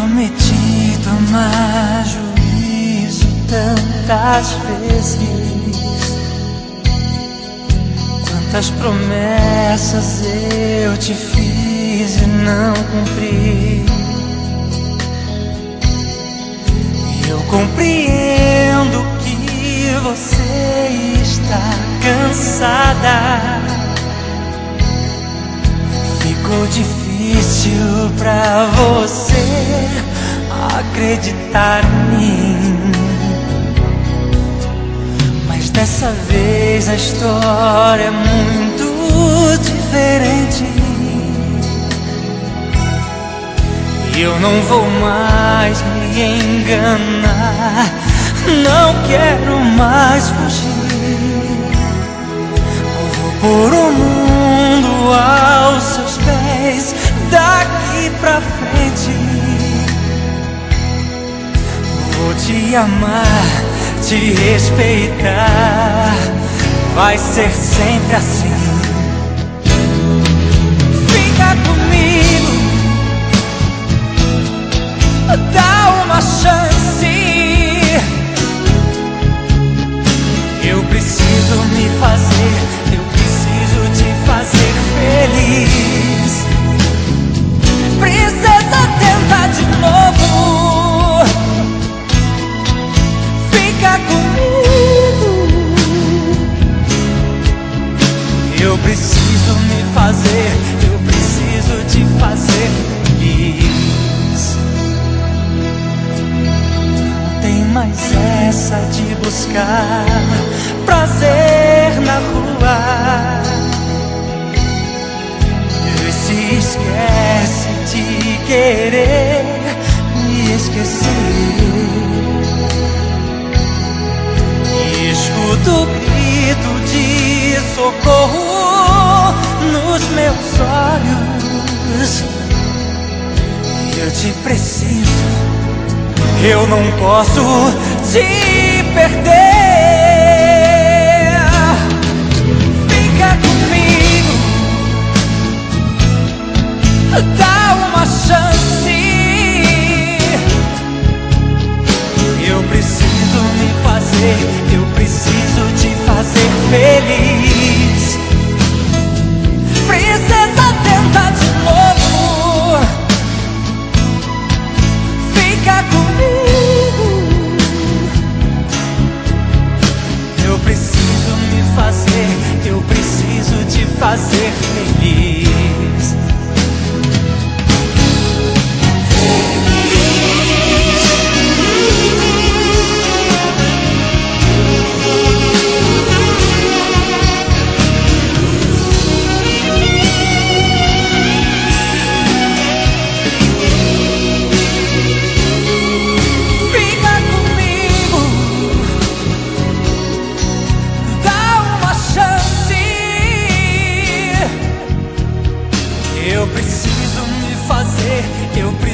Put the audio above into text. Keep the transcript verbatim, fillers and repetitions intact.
prometi tomar juízo tantas vezes. Quantas promessas eu te fiz e não cumpri. E eu compreendo que você está cansada. Ficou difícil pra você acreditar em mim, mas dessa vez a história é muito diferente. E eu não vou mais me enganar, não quero mais fugir. Vou pôr o mundo aos seus pés daqui pra frente. Vou te amar, te respeitar, vai ser sempre assim. Fica comigo, dá uma chance. Eu preciso me fazer, eu preciso te fazer feliz. Princesa, tenta de novo. Fica comigo. Eu preciso me fazer, eu preciso te fazer feliz. Não tem mais essa de buscar prazer na rua. E se esquece de querer me esquecer. E escuto o grito de socorro nos meus olhos. E eu te preciso, eu não posso te perder. Fica comigo, dá uma chance. Eu preciso me fazer, eu preciso te fazer feliz. Princesa, tenta de novo. Fica comigo. Eu preciso me fazer, eu preciso te fazer feliz. Eu preciso me fazer, eu preciso